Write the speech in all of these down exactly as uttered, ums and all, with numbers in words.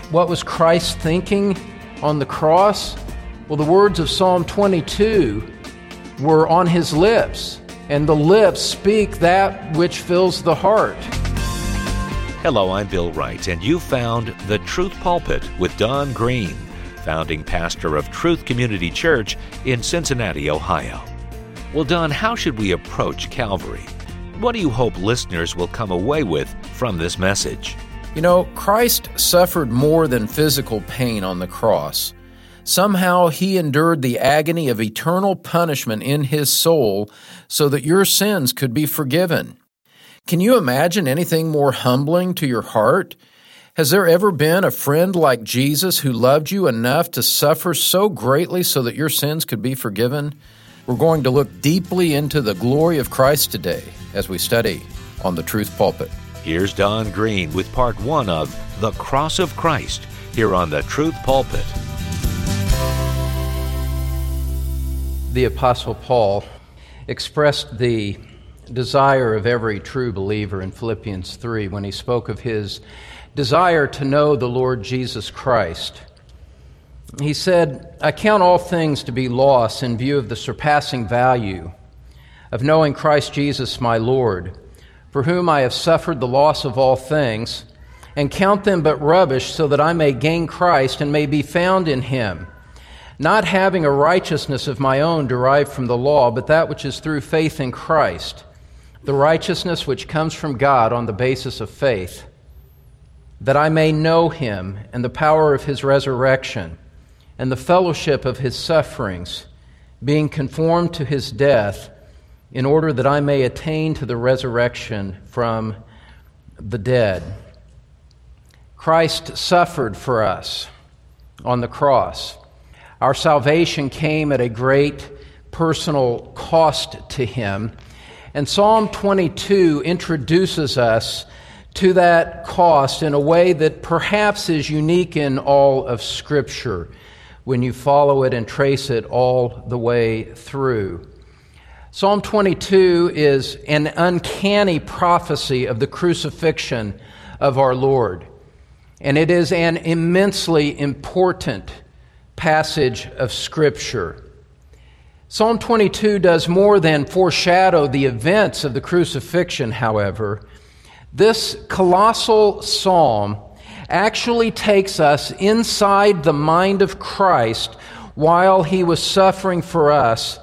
what was Christ thinking on the cross? Well, the words of Psalm twenty-two were on his lips, and the lips speak that which fills the heart. Hello, I'm Bill Wright, and you found The Truth Pulpit with Don Green, founding pastor of Truth Community Church in Cincinnati, Ohio. Well, Don, how should we approach Calvary? What do you hope listeners will come away with from this message? You know, Christ suffered more than physical pain on the cross. Somehow he endured the agony of eternal punishment in his soul so that your sins could be forgiven. Can you imagine anything more humbling to your heart? Has there ever been a friend like Jesus who loved you enough to suffer so greatly so that your sins could be forgiven? We're going to look deeply into the glory of Christ today as we study on The Truth Pulpit. Here's Don Green with part one of The Cross of Christ here on The Truth Pulpit. The Apostle Paul expressed the desire of every true believer in Philippians three when he spoke of his desire to know the Lord Jesus Christ. He said, "I count all things to be loss in view of the surpassing value of knowing Christ Jesus my Lord, for whom I have suffered the loss of all things, and count them but rubbish so that I may gain Christ and may be found in him, not having a righteousness of my own derived from the law, but that which is through faith in Christ, the righteousness which comes from God on the basis of faith, that I may know him and the power of his resurrection and the fellowship of his sufferings, being conformed to his death, in order that I may attain to the resurrection from the dead." Christ suffered for us on the cross. Our salvation came at a great personal cost to him, and Psalm twenty-two introduces us to that cost in a way that perhaps is unique in all of Scripture when you follow it and trace it all the way through. Psalm twenty-two is an uncanny prophecy of the crucifixion of our Lord, and it is an immensely important passage of Scripture. Psalm twenty-two does more than foreshadow the events of the crucifixion, however. This colossal psalm actually takes us inside the mind of Christ while he was suffering for us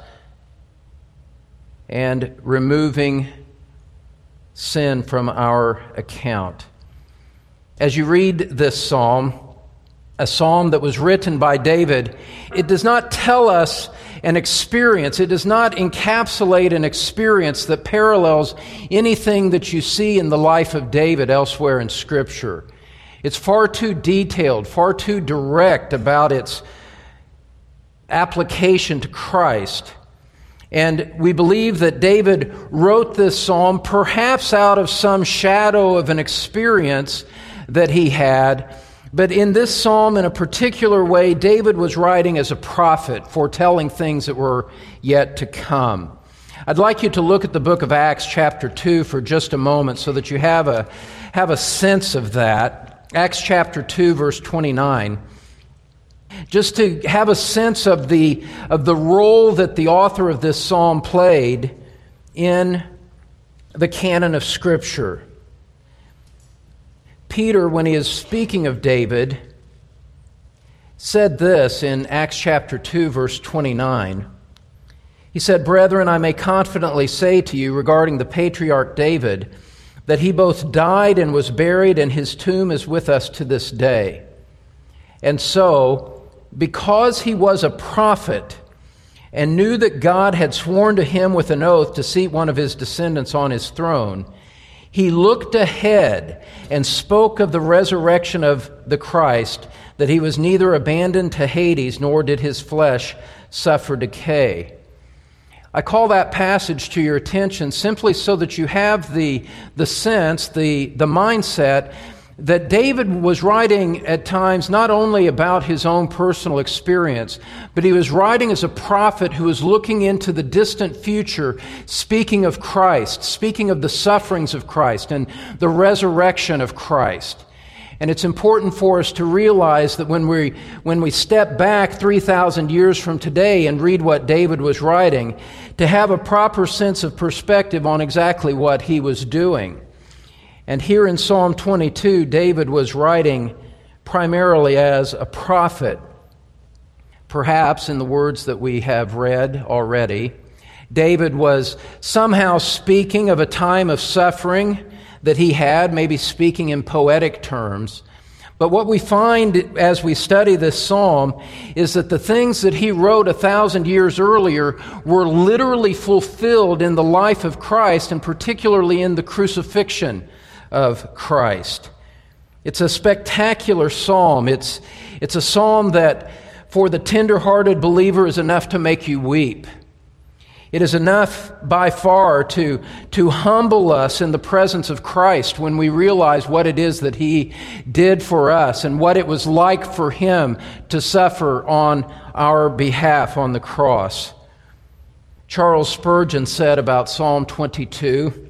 and removing sin from our account. As you read this psalm, a psalm that was written by David, it does not tell us an experience. It does not encapsulate an experience that parallels anything that you see in the life of David elsewhere in Scripture. It's far too detailed, far too direct about its application to Christ. And we believe that David wrote this psalm perhaps out of some shadow of an experience that he had. But in this psalm, in a particular way, David was writing as a prophet, foretelling things that were yet to come. I'd like you to look at the book of Acts chapter two for just a moment so that you have a, have a sense of that. Acts chapter two, verse twenty-nine. Just to have a sense of the, of the role that the author of this psalm played in the canon of Scripture. Peter, when he is speaking of David, said this in Acts chapter two, verse twenty-nine. He said, "Brethren, I may confidently say to you regarding the patriarch David, that he both died and was buried, and his tomb is with us to this day. And so, because he was a prophet and knew that God had sworn to him with an oath to seat one of his descendants on his throne, he looked ahead and spoke of the resurrection of the Christ, that he was neither abandoned to Hades, nor did his flesh suffer decay." I call that passage to your attention simply so that you have the, the sense, the, the mindset that David was writing at times not only about his own personal experience, but he was writing as a prophet who was looking into the distant future, speaking of Christ, speaking of the sufferings of Christ and the resurrection of Christ. And it's important for us to realize that when we when we step back three thousand years from today and read what David was writing, to have a proper sense of perspective on exactly what he was doing. And here in Psalm twenty-two, David was writing primarily as a prophet. Perhaps in the words that we have read already, David was somehow speaking of a time of suffering that he had, maybe speaking in poetic terms. But what we find as we study this psalm is that the things that he wrote a thousand years earlier were literally fulfilled in the life of Christ, and particularly in the crucifixion of Christ. It's a spectacular psalm. It's, it's a psalm that, for the tender-hearted believer, is enough to make you weep. It is enough by far to, to humble us in the presence of Christ when we realize what it is that He did for us and what it was like for Him to suffer on our behalf on the cross. Charles Spurgeon said about Psalm twenty-two,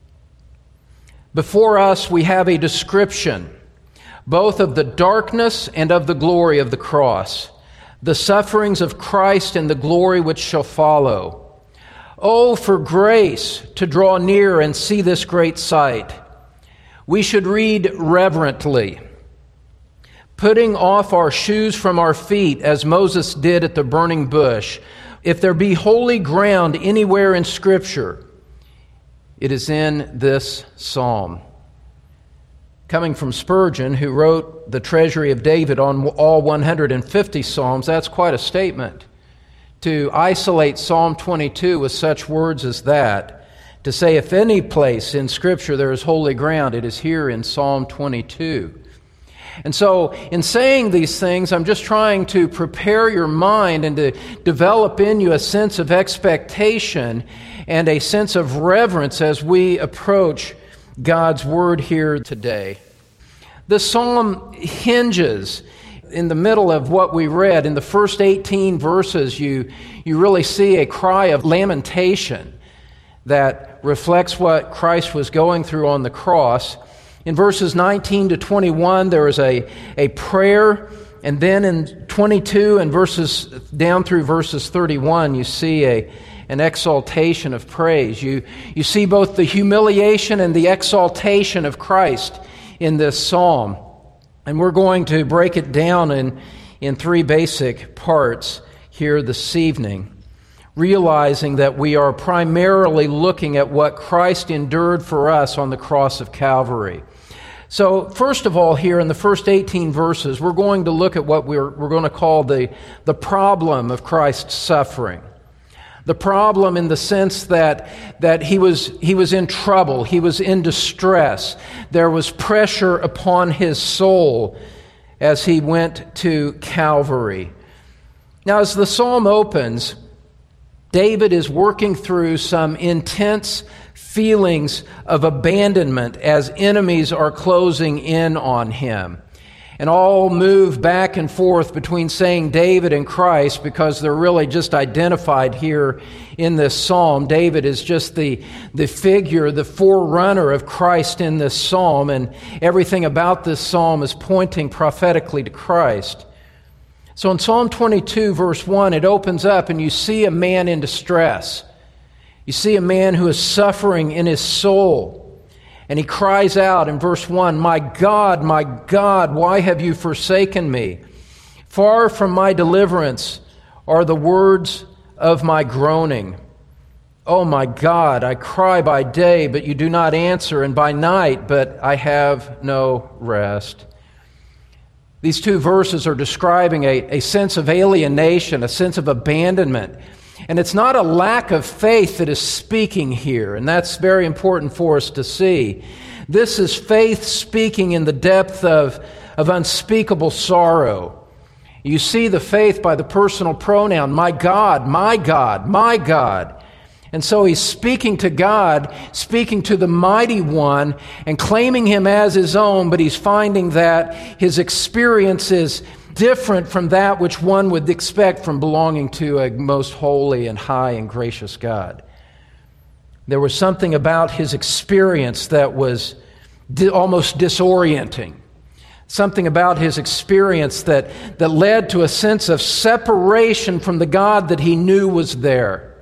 "Before us we have a description both of the darkness and of the glory of the cross, the sufferings of Christ and the glory which shall follow. Oh, for grace to draw near and see this great sight. We should read reverently, putting off our shoes from our feet as Moses did at the burning bush. If there be holy ground anywhere in Scripture, it is in this psalm." Coming from Spurgeon, who wrote the Treasury of David on all one hundred fifty psalms, that's quite a statement. To isolate Psalm twenty-two with such words as that, to say if any place in Scripture there is holy ground, it is here in Psalm twenty-two. And so, in saying these things, I'm just trying to prepare your mind and to develop in you a sense of expectation and a sense of reverence as we approach God's Word here today. This psalm hinges in the middle of what we read. In the first eighteen verses, you, you really see a cry of lamentation that reflects what Christ was going through on the cross. In verses nineteen to twenty-one, there is a, a prayer, and then in twenty-two and verses down through verses thirty-one, you see a an exaltation of praise. You, you see both the humiliation and the exaltation of Christ in this psalm. And we're going to break it down in, in three basic parts here this evening, realizing that we are primarily looking at what Christ endured for us on the cross of Calvary. So, first of all, here in the first eighteen verses, we're going to look at what we're, we're going to call the, the problem of Christ's suffering. The problem in the sense that, that he was, he was in trouble, he was in distress. There was pressure upon his soul as he went to Calvary. Now, as the psalm opens, David is working through some intense feelings of abandonment as enemies are closing in on him. And all move back and forth between saying David and Christ because they're really just identified here in this psalm. David is just the, the figure, the forerunner of Christ in this psalm, and everything about this psalm is pointing prophetically to Christ. So in Psalm twenty-two, verse one, it opens up and you see a man in distress. You see a man who is suffering in his soul. And he cries out in verse one, "My God, my God, why have you forsaken me? Far from my deliverance are the words of my groaning. Oh my God, I cry by day, but you do not answer, and by night, but I have no rest." These two verses are describing a, a sense of alienation, a sense of abandonment. And it's not a lack of faith that is speaking here, and that's very important for us to see. This is faith speaking in the depth of, of unspeakable sorrow. You see the faith by the personal pronoun, "my God, my God, my God." And so he's speaking to God, speaking to the Mighty One, and claiming Him as his own, but he's finding that his experience is different from that which one would expect from belonging to a most holy and high and gracious God. There was something about his experience that was di- almost disorienting, Something about his experience that, that led to a sense of separation from the God that he knew was there.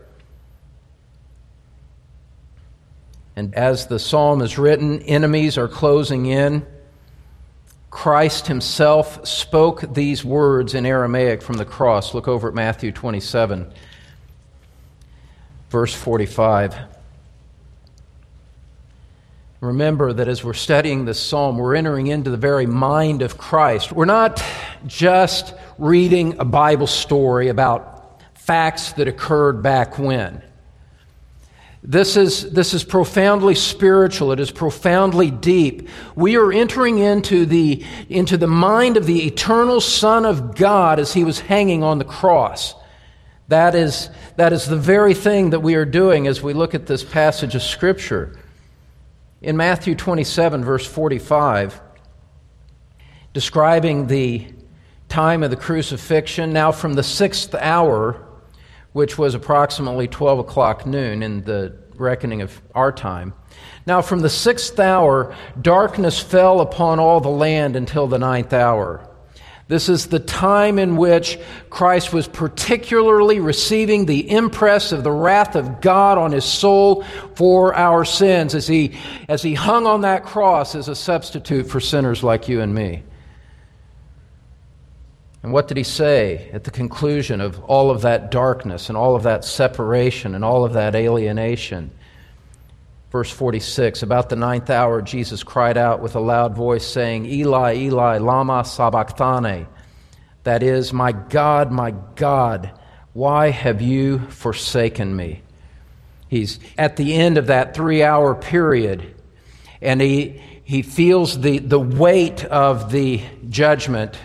And as the psalm is written, enemies are closing in. Christ himself spoke these words in Aramaic from the cross. Look over at Matthew twenty-seven, verse forty-five. Remember that as we're studying this psalm, we're entering into the very mind of Christ. We're not just reading a Bible story about facts that occurred back when. This is, this is profoundly spiritual. It is profoundly deep. We are entering into the, into the mind of the eternal Son of God as he was hanging on the cross. That is, that is the very thing that we are doing as we look at this passage of Scripture. In Matthew twenty-seven, verse forty-five, describing the time of the crucifixion, now from the sixth hour, which was approximately twelve o'clock noon in the reckoning of our time. Now from the sixth hour, darkness fell upon all the land until the ninth hour. This is the time in which Christ was particularly receiving the impress of the wrath of God on his soul for our sins as he, as he hung on that cross as a substitute for sinners like you and me. And what did he say at the conclusion of all of that darkness and all of that separation and all of that alienation? Verse forty-six, about the ninth hour, Jesus cried out with a loud voice, saying, Eli, Eli, lama sabachthani. That is, my God, my God, why have you forsaken me? He's at the end of that three-hour period, and he, he feels the, the weight of the judgment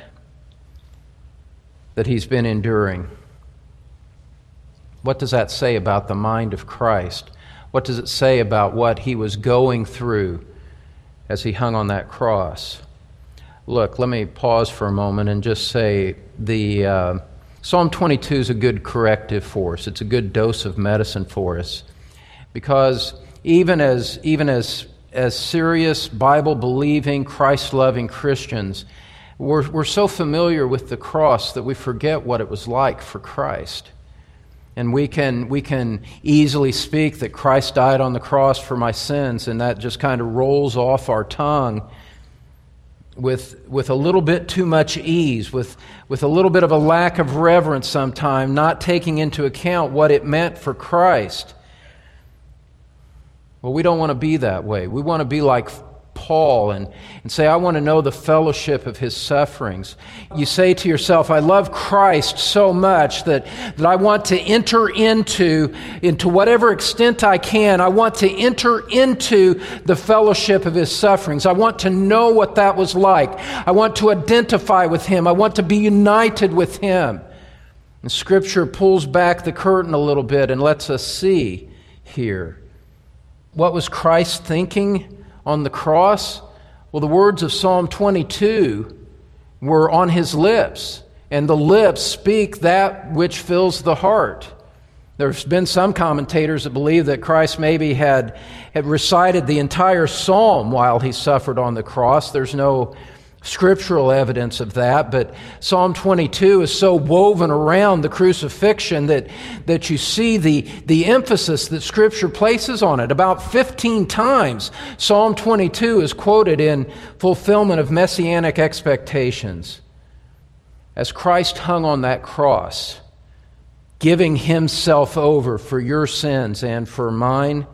that he's been enduring. What does that say about the mind of Christ? What does it say about what he was going through as he hung on that cross? Look, let me pause for a moment and just say the uh, Psalm twenty-two is a good corrective for us. It's a good dose of medicine for us, because even as even as as serious Bible-believing, Christ-loving Christians, we're we're so familiar with the cross that we forget what it was like for Christ. And we can we can easily speak that Christ died on the cross for my sins, and that just kind of rolls off our tongue with with a little bit too much ease, with, with a little bit of a lack of reverence sometimes, not taking into account what it meant for Christ. Well, we don't want to be that way. We want to be like Paul and, and say, I want to know the fellowship of his sufferings. You say to yourself, I love Christ so much that, that I want to enter into, into whatever extent I can, I want to enter into the fellowship of his sufferings. I want to know what that was like. I want to identify with him. I want to be united with him. And Scripture pulls back the curtain a little bit and lets us see here. What was Christ thinking on the cross? Well, the words of Psalm twenty-two were on his lips, and the lips speak that which fills the heart. There's been some commentators that believe that Christ maybe had, had recited the entire psalm while he suffered on the cross. There's no scriptural evidence of that, but Psalm twenty-two is so woven around the crucifixion that, that you see the, the emphasis that Scripture places on it. About fifteen times, Psalm twenty-two is quoted in fulfillment of messianic expectations. As Christ hung on that cross, giving himself over for your sins and for mine,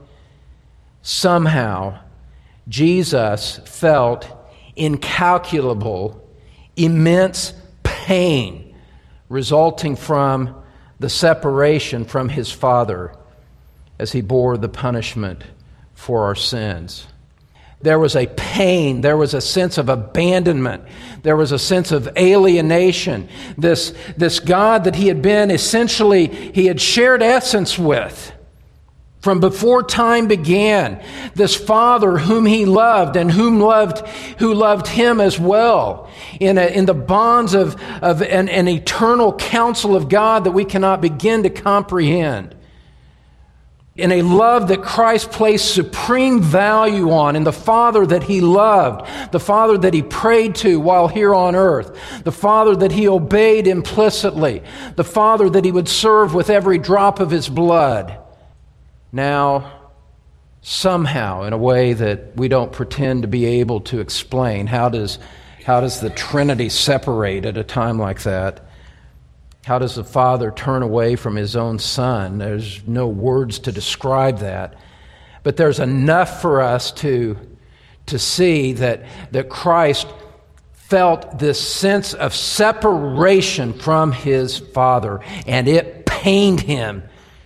somehow Jesus felt incalculable, immense pain resulting from the separation from his Father as he bore the punishment for our sins. There was a pain, there was a sense of abandonment, there was a sense of alienation. This, this God that he had been essentially, he had shared essence with from before time began, this Father whom he loved and whom loved, who loved him as well, in a, in the bonds of, of an, an eternal counsel of God that we cannot begin to comprehend. in a love that Christ placed supreme value on, in the Father that He loved, the Father that He prayed to while here on earth, the Father that He obeyed implicitly, the Father that He would serve with every drop of His blood. Now, somehow, in a way that we don't pretend to be able to explain, how does, how does the Trinity separate at a time like that? How does the Father turn away from His own Son? There's no words to describe that. But there's enough for us to, to see that, that Christ felt this sense of separation from His Father, and it pained Him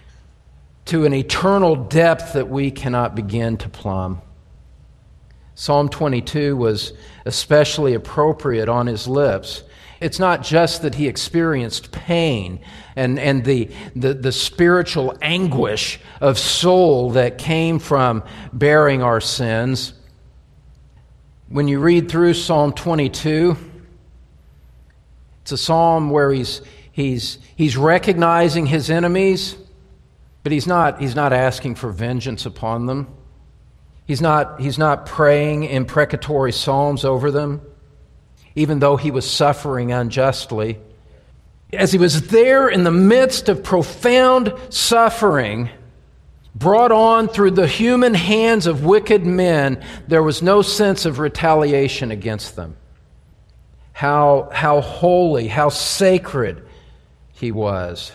to an eternal depth that we cannot begin to plumb. Psalm twenty-two was especially appropriate on His lips. It's not just that He experienced pain and, and the, the, the spiritual anguish of soul that came from bearing our sins. When you read through Psalm twenty-two, it's a psalm where he's, he's, he's recognizing his enemies, but he's not, he's not asking for vengeance upon them. He's not, he's not praying imprecatory psalms over them, even though he was suffering unjustly. As he was there in the midst of profound suffering, brought on through the human hands of wicked men, there was no sense of retaliation against them. How, how holy, how sacred he was.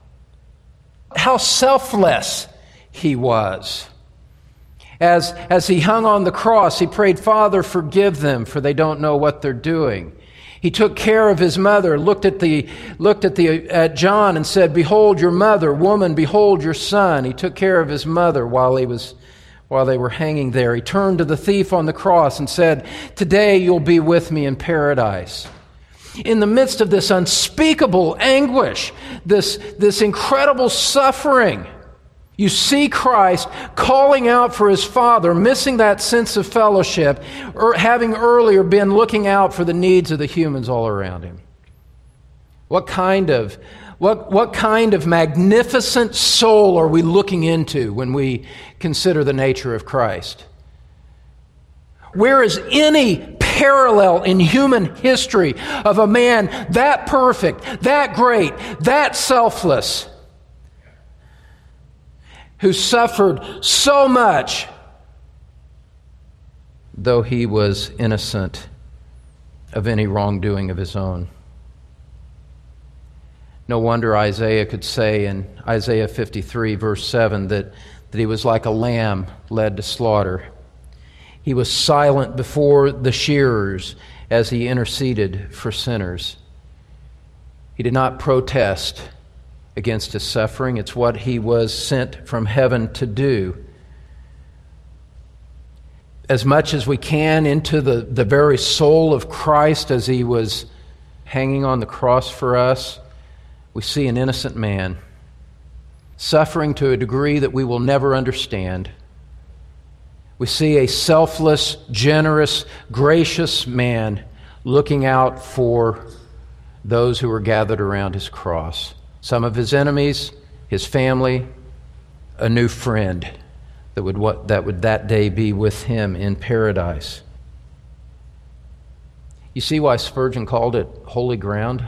How selfless he was. As, as he hung on the cross, he prayed, "Father, forgive them, for they don't know what they're doing." He took care of his mother, looked at the looked at the at John and said, "Behold your mother, woman, behold your son." He took care of his mother while he was while they were hanging there. He turned to the thief on the cross and said, "Today you'll be with me in paradise." In the midst of this unspeakable anguish, this, this incredible suffering, you see Christ calling out for His Father, missing that sense of fellowship, or having earlier been looking out for the needs of the humans all around Him. What kind of, what, what kind of magnificent soul are we looking into when we consider the nature of Christ? Where is any parallel in human history of a man that perfect, that great, that selfless, who suffered so much, though he was innocent of any wrongdoing of his own? No wonder Isaiah could say in Isaiah fifty-three, verse seven, that, that he was like a lamb led to slaughter. He was silent before the shearers as he interceded for sinners. He did not protest against his suffering. It's what he was sent from heaven to do. As much as we can into the, the very soul of Christ as he was hanging on the cross for us, we see an innocent man suffering to a degree that we will never understand. We see a selfless, generous, gracious man looking out for those who are gathered around his cross. Some of his enemies, his family, a new friend that would what that would that day be with him in paradise. You see why Spurgeon called it holy ground?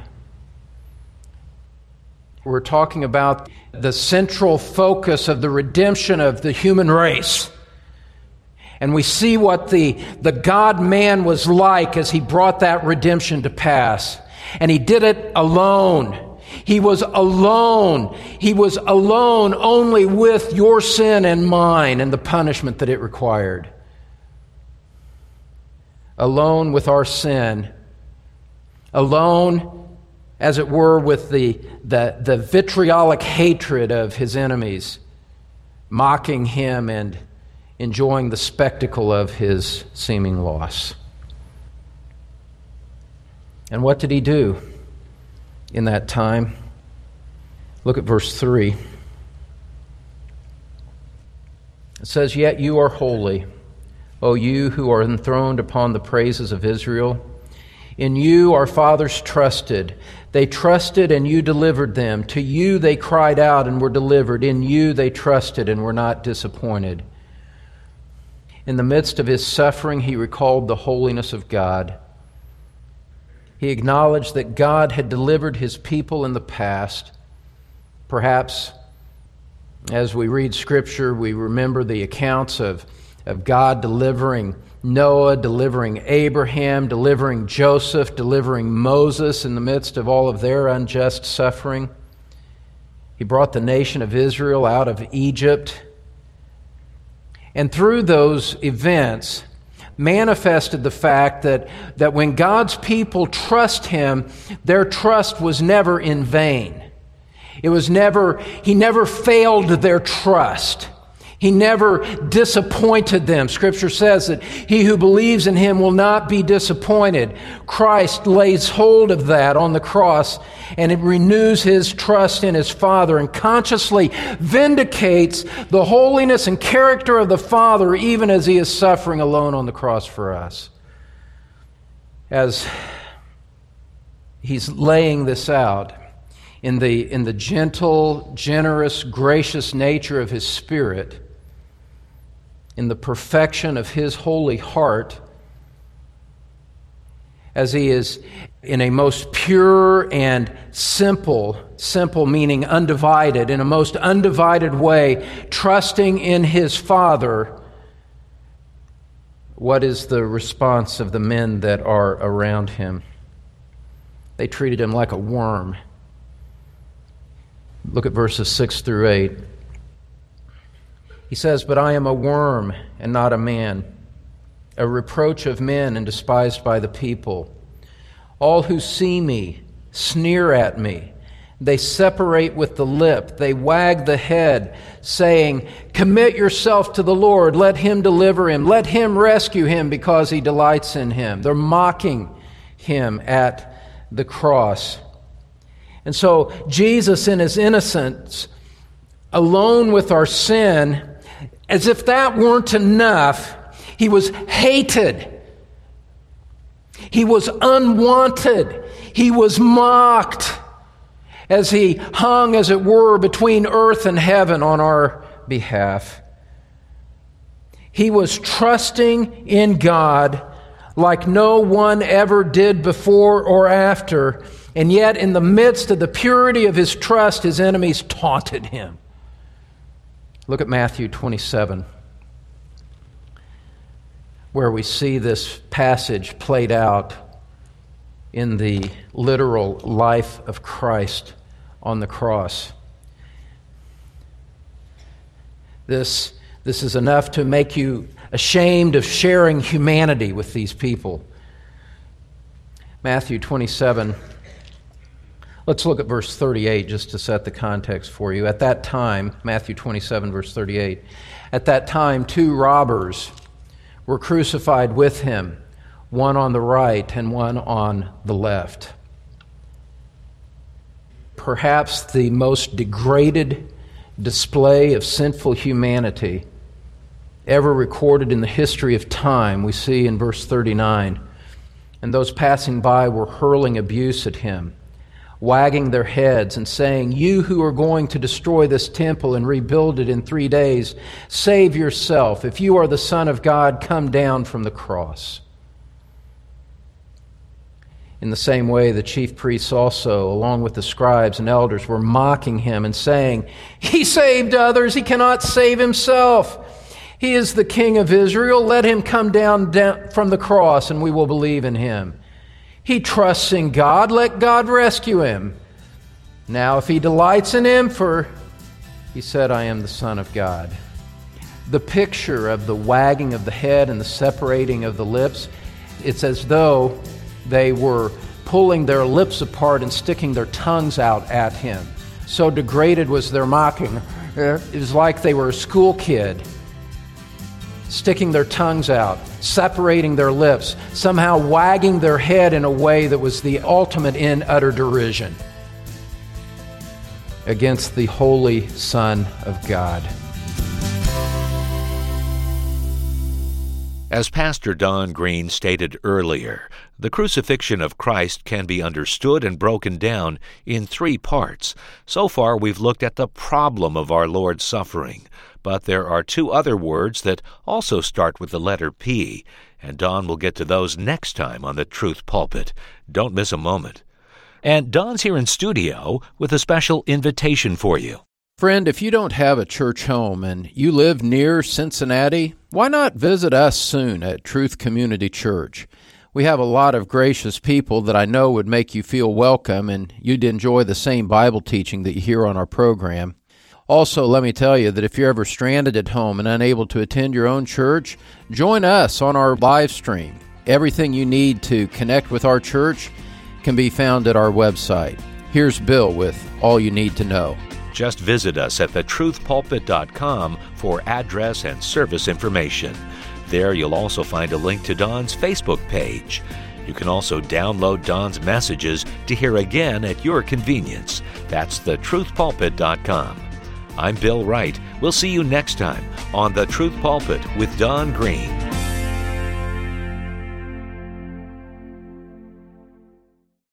We're talking about the central focus of the redemption of the human race. And we see what the, the God-man was like as he brought that redemption to pass. And he did it alone. He was alone. He was alone only with your sin and mine and the punishment that it required. Alone with our sin. Alone, as it were, with the, the, the vitriolic hatred of his enemies, mocking him and enjoying the spectacle of his seeming loss. And what did he do in that time? Look at verse three. It says, "Yet you are holy, O you who are enthroned upon the praises of Israel. In you our fathers trusted. They trusted and you delivered them. To you they cried out and were delivered. In you they trusted and were not disappointed. In the midst of his suffering, he recalled the holiness of God. He acknowledged that God had delivered his people in the past. Perhaps as we read Scripture, we remember the accounts of, of God delivering Noah, delivering Abraham, delivering Joseph, delivering Moses in the midst of all of their unjust suffering. He brought the nation of Israel out of Egypt. And through those events, manifested the fact that, that when God's people trust Him, their trust was never in vain. It was never, He never failed their trust. He never disappointed them. Scripture says that he who believes in Him will not be disappointed. Christ lays hold of that on the cross, and it renews his trust in his Father and consciously vindicates the holiness and character of the Father even as he is suffering alone on the cross for us. As he's laying this out in the, in the gentle, generous, gracious nature of his Spirit, in the perfection of his holy heart, as he is in a most pure and simple, simple meaning undivided, in a most undivided way, trusting in his Father, what is the response of the men that are around him? They treated him like a worm. Look at verses six through eight. He says, "But I am a worm and not a man, a reproach of men and despised by the people. All who see me sneer at me. They separate with the lip. They wag the head, saying, 'Commit yourself to the Lord. Let Him deliver him. Let Him rescue him because He delights in him.'" They're mocking Him at the cross. And so Jesus, in His innocence, alone with our sin, as if that weren't enough, He was hated. He was unwanted. He was mocked as He hung, as it were, between earth and heaven on our behalf. He was trusting in God like no one ever did before or after, and yet in the midst of the purity of His trust, His enemies taunted Him. Look at Matthew twenty-seven, where we see this passage played out in the literal life of Christ on the cross. This, this is enough to make you ashamed of sharing humanity with these people. Matthew twenty-seven. Let's look at verse thirty-eight just to set the context for you. At that time, Matthew twenty-seven, verse thirty-eight, at that time two robbers were crucified with Him, one on the right and one on the left. Perhaps the most degraded display of sinful humanity ever recorded in the history of time, we see in verse thirty-nine. And those passing by were hurling abuse at Him, wagging their heads and saying, "You who are going to destroy this temple and rebuild it in three days, save yourself. If you are the Son of God, come down from the cross." In the same way, the chief priests also, along with the scribes and elders, were mocking Him and saying, "He saved others, He cannot save Himself. He is the King of Israel. Let Him come down, down from the cross and we will believe in Him. He trusts in God. Let God rescue him. Now, if He delights in him, for He said, 'I am the Son of God.'" The picture of the wagging of the head and the separating of the lips, it's as though they were pulling their lips apart and sticking their tongues out at Him. So degraded was their mocking. It was like they were a school kid, sticking their tongues out, separating their lips, somehow wagging their head in a way that was the ultimate in utter derision against the holy Son of God. As Pastor Don Green stated earlier, The crucifixion of Christ can be understood and broken down in three parts. So far, we've looked at the problem of our Lord's suffering, but there are two other words that also start with the letter P, and Don will get to those next time on the Truth Pulpit. Don't miss a moment. And Don's here in studio with a special invitation for you. Friend, if you don't have a church home and you live near Cincinnati, why not visit us soon at Truth Community Church? We have a lot of gracious people that I know would make you feel welcome, and you'd enjoy the same Bible teaching that you hear on our program. Also, let me tell you that if you're ever stranded at home and unable to attend your own church, join us on our live stream. Everything you need to connect with our church can be found at our website. Here's Bill with all you need to know. Just visit us at the truth pulpit dot com for address and service information. There you'll also find a link to Don's Facebook page. You can also download Don's messages to hear again at your convenience. That's the truth pulpit dot com. I'm Bill Wright. We'll see you next time on The Truth Pulpit with Don Green.